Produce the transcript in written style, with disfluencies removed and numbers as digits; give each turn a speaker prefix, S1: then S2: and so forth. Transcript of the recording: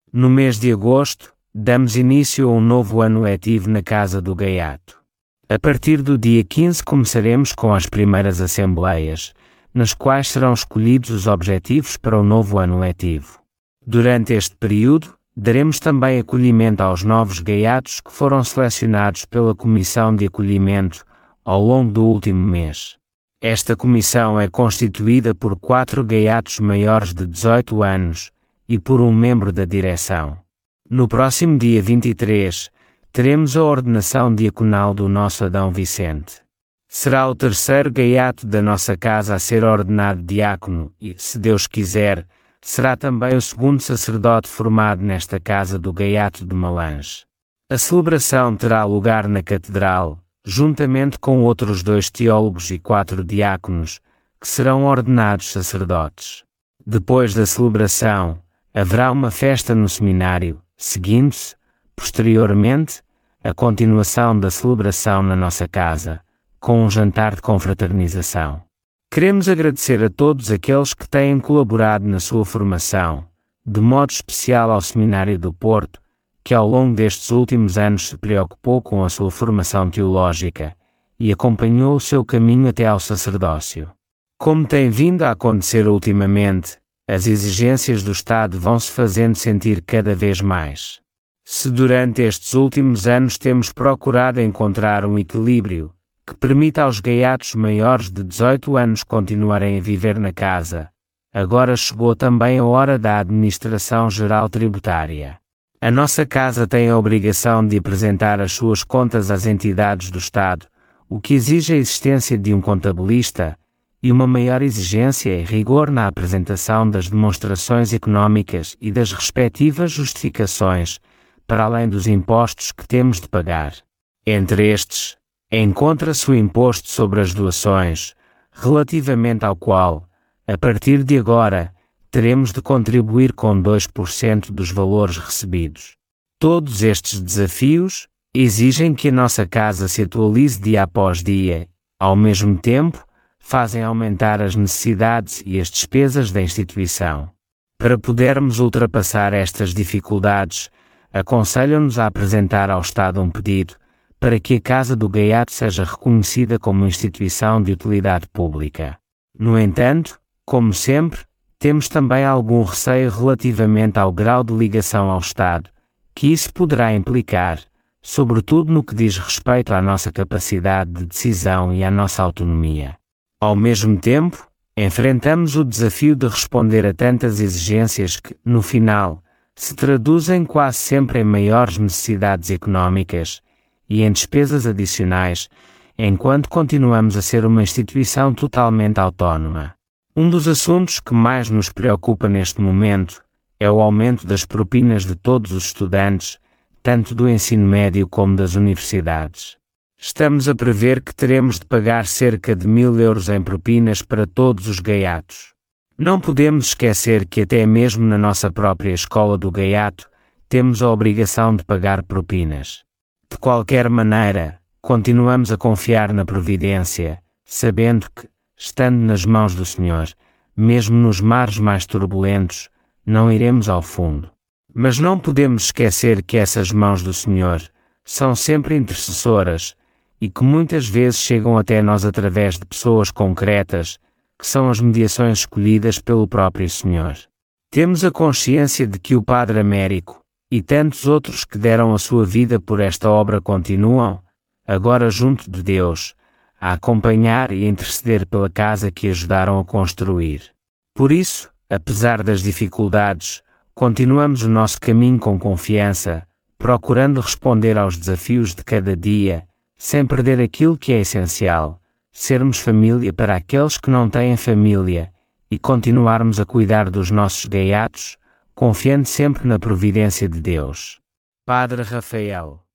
S1: No mês de agosto, damos início a um novo ano letivo na Casa do Gaiato. A partir do dia 15 começaremos com as primeiras assembleias, nas quais serão escolhidos os objetivos para o novo ano letivo. Durante este período, daremos também acolhimento aos novos gaiatos que foram selecionados pela Comissão de Acolhimento ao longo do último mês. Esta comissão é constituída por 4 gaiatos maiores de 18 anos e por um membro da direção. No próximo dia 23, teremos a ordenação diaconal do nosso Adão Vicente. Será o terceiro gaiato da nossa casa a ser ordenado diácono e, se Deus quiser, será também o segundo sacerdote formado nesta Casa do Gaiato de Malange. A celebração terá lugar na Catedral, juntamente com outros 2 teólogos e 4 diáconos, que serão ordenados sacerdotes. Depois da celebração, haverá uma festa no seminário, seguindo-se, posteriormente, a continuação da celebração na nossa casa, com um jantar de confraternização. Queremos agradecer a todos aqueles que têm colaborado na sua formação, de modo especial ao Seminário do Porto, que ao longo destes últimos anos se preocupou com a sua formação teológica e acompanhou o seu caminho até ao sacerdócio. Como tem vindo a acontecer ultimamente, as exigências do Estado vão se fazendo sentir cada vez mais. Se durante estes últimos anos temos procurado encontrar um equilíbrio que permita aos gaiatos maiores de 18 anos continuarem a viver na casa, agora chegou também a hora da administração geral tributária. A nossa casa tem a obrigação de apresentar as suas contas às entidades do Estado, o que exige a existência de um contabilista e uma maior exigência e rigor na apresentação das demonstrações económicas e das respectivas justificações, para além dos impostos que temos de pagar. Entre estes, encontra-se o imposto sobre as doações, relativamente ao qual, a partir de agora, teremos de contribuir com 2% dos valores recebidos. Todos estes desafios exigem que a nossa casa se atualize dia após dia, ao mesmo tempo, fazem aumentar as necessidades e as despesas da instituição. Para podermos ultrapassar estas dificuldades, aconselham-nos a apresentar ao Estado um pedido para que a Casa do Gaiato seja reconhecida como instituição de utilidade pública. No entanto, como sempre, temos também algum receio relativamente ao grau de ligação ao Estado, que isso poderá implicar, sobretudo no que diz respeito à nossa capacidade de decisão e à nossa autonomia. Ao mesmo tempo, enfrentamos o desafio de responder a tantas exigências que, no final, se traduzem quase sempre em maiores necessidades económicas e em despesas adicionais, enquanto continuamos a ser uma instituição totalmente autónoma. Um dos assuntos que mais nos preocupa neste momento é o aumento das propinas de todos os estudantes, tanto do ensino médio como das universidades. Estamos a prever que teremos de pagar cerca de 1.000 euros em propinas para todos os gaiatos. Não podemos esquecer que até mesmo na nossa própria escola do gaiato, temos a obrigação de pagar propinas. De qualquer maneira, continuamos a confiar na providência, sabendo que, estando nas mãos do Senhor, mesmo nos mares mais turbulentos, não iremos ao fundo. Mas não podemos esquecer que essas mãos do Senhor são sempre intercessoras e que muitas vezes chegam até nós através de pessoas concretas, que são as mediações escolhidas pelo próprio Senhor. Temos a consciência de que o Padre Américo e tantos outros que deram a sua vida por esta obra continuam, agora junto de Deus, a acompanhar e a interceder pela casa que ajudaram a construir. Por isso, apesar das dificuldades, continuamos o nosso caminho com confiança, procurando responder aos desafios de cada dia, sem perder aquilo que é essencial, sermos família para aqueles que não têm família, e continuarmos a cuidar dos nossos gaiatos, confiando sempre na providência de Deus. Padre Rafael.